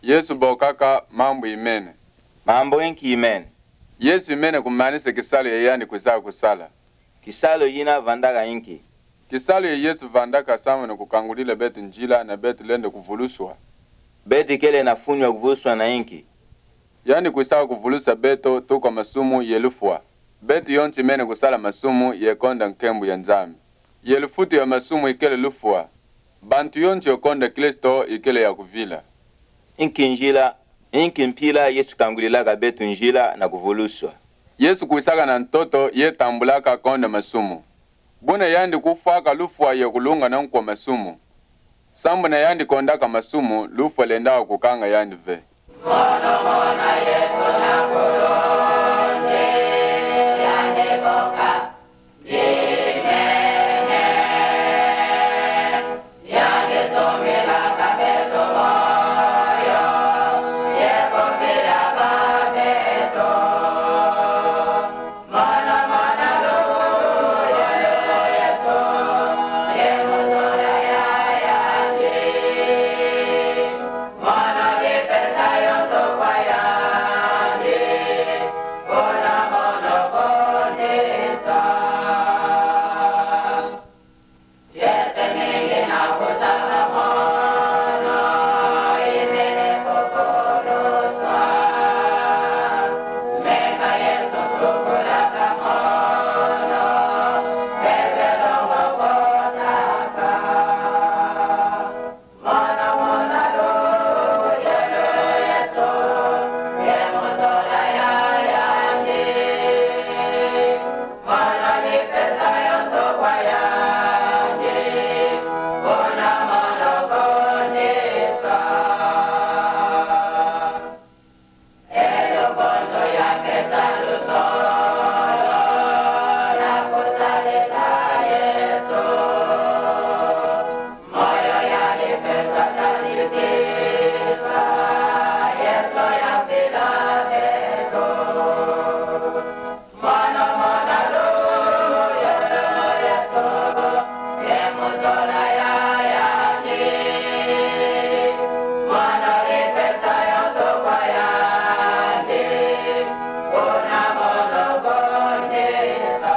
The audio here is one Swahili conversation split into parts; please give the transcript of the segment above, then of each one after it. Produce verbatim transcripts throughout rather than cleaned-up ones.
Yesu bokaka mambo imene. Mambo enki imene. Yesu imene kumanise kisalo ya yandi kwisaka kusala. Kisalo yina vandaka inki. Kisalo ya Yesu vandaka samwe kukangulile betu njila na betu lende kuvuluswa. Beti kele nafunywa kuvuluswa na inki. Yandi kwisaka kuvulusa beto tuko masumu yelufwa. Betu yonchi imene kusala masumu yekonda nkembu ya nzami. Yelufutu ya masumu ikele lufwa. Bantu yonchi yokonda Kristo ikele ya kuvila. Inki njila, inki mpila Yesu kangulilaka betu njila na kuvuluswa. Yesu kuisaka na ntoto ye tambulaka konda masumu. Buna yandi kufaka lufwa ye kulunga na nkwa masumu. Sambu na yandi kondaka masumu lufwa lenda kukanga yandi ve. Mono mona Yesu na kulonje yandi boka dimene yandi tomila kabeto moyo yeko kila kabeto mono mona luyo luyo yeto yemuzola ya yandi mono dipesa yoto kwa yandi kuna mono kondisa yete mingi na kutaka mono imene kukuluzwa meka Yesu kukulaka mono bebe longo kotaka mono mona luyo luyo yeto yemuzola ya yandi mono dipesa yoto kwa yandi kuna mono kondisa elo bondo yake salutolo na kusalita Yesu moyo yalipesa talitiva Yesu yafila beto mono mona luyo luyo yeto yemuzola ya yandi mono dipesa yoto kwa yandi kuna mono kondisa.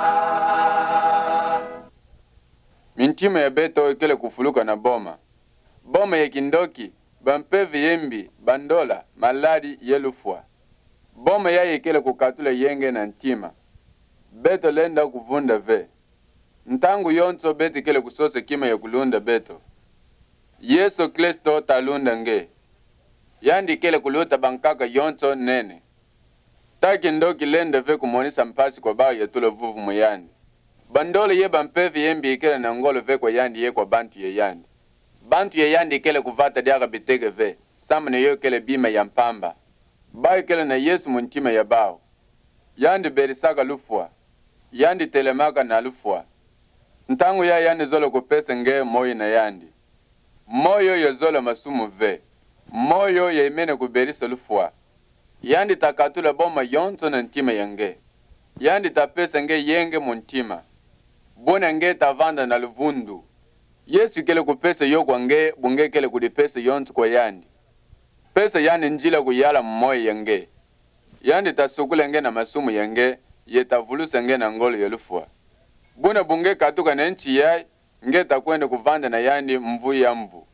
Mintima ya beto ikele kufuluka na boma. Boma ya kindoki, bampevi yembi, bandola, maladi yelufwa. Boma ya ikele kukatula yenge na ntima. Beto lenda kuvunda ve. Ntangu yonso beto ikele kusose kima ya kulunda beto. Yesu Kristo talunda nge. Yandi ikele kuluta bankaka yonso nene. Taki ndoki lenda ve kumonisa mpasi kwa bao yetulo vuvu muyandi. Bandole ye bampevi yembi ikele na ngolo ve kwa yandi ye kwa bantu ye yandi. Bantu ye yandi ikele kuvata diaga bitege ve. Samane yo ikele bima ya mpamba. Bao ikele na Yesu muntima ya bao. Yandi berisaka lufwa. Yandi telemaka na lufwa. Ntangu ya yandi zolo kupese nge moyo na yandi. Moyo yo zolo masumu ve. Moyo ya imene kuberisa lufwa. Yandi takatula boma yonso na ntima yange. Yandi tapesa nge yenge muntima. Bona nge tavanda na luvundu. Yesu kele kupesa yokwa nge bunge kele kudipesa yonso kwa yandi. Pesa yandi njila kuyala mmoyo yange. Yandi tasukula nge na masumu yange yetavulusa nge na ngolo yolufwa. Buna bunge katuka na nchi yai nge takwende kuvanda na yandi mvu ya mvu.